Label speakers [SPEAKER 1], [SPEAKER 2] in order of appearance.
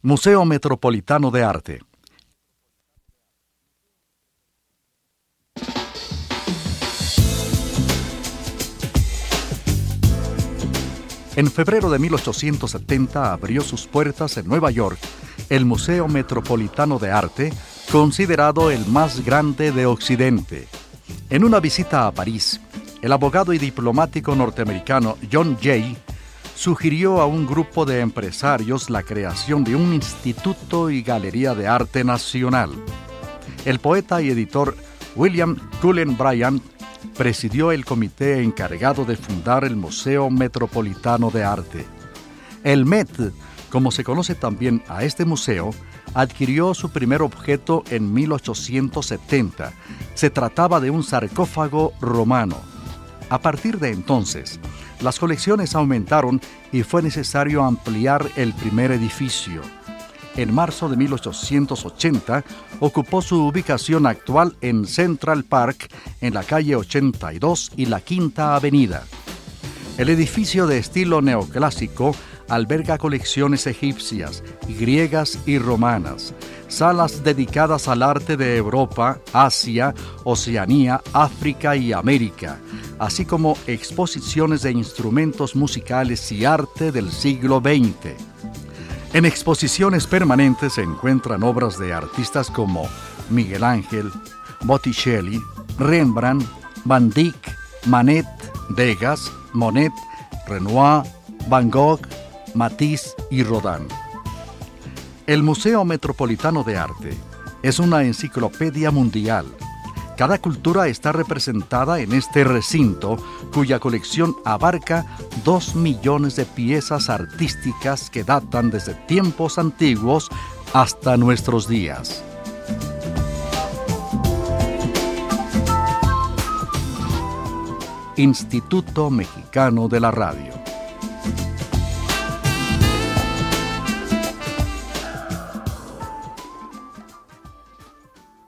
[SPEAKER 1] Museo Metropolitano de Arte. En febrero de 1870 abrió sus puertas en Nueva York el Museo Metropolitano de Arte, considerado el más grande de Occidente. En una visita a París, el abogado y diplomático norteamericano John Jay sugirió a un grupo de empresarios la creación de un instituto y galería de arte nacional. El poeta y editor William Cullen Bryant presidió el comité encargado de fundar el Museo Metropolitano de Arte. El Met, como se conoce también a este museo, adquirió su primer objeto en 1870. Se trataba de un sarcófago romano. A partir de entonces, las colecciones aumentaron y fue necesario ampliar el primer edificio. En marzo de 1880, ocupó su ubicación actual en Central Park, en la calle 82 y la Quinta Avenida. El edificio de estilo neoclásico alberga colecciones egipcias, griegas y romanas, salas dedicadas al arte de Europa, Asia, Oceanía, África y América, así como exposiciones de instrumentos musicales y arte del siglo XX. En exposiciones permanentes se encuentran obras de artistas como Miguel Ángel, Botticelli, Rembrandt, Van Dyck, Manet, Degas, Monet, Renoir, Van Gogh, Matisse y Rodin. El Museo Metropolitano de Arte es una enciclopedia mundial. Cada cultura está representada en este recinto, cuya colección abarca 2 millones de piezas artísticas que datan desde tiempos antiguos hasta nuestros días. Instituto Mexicano de la Radio.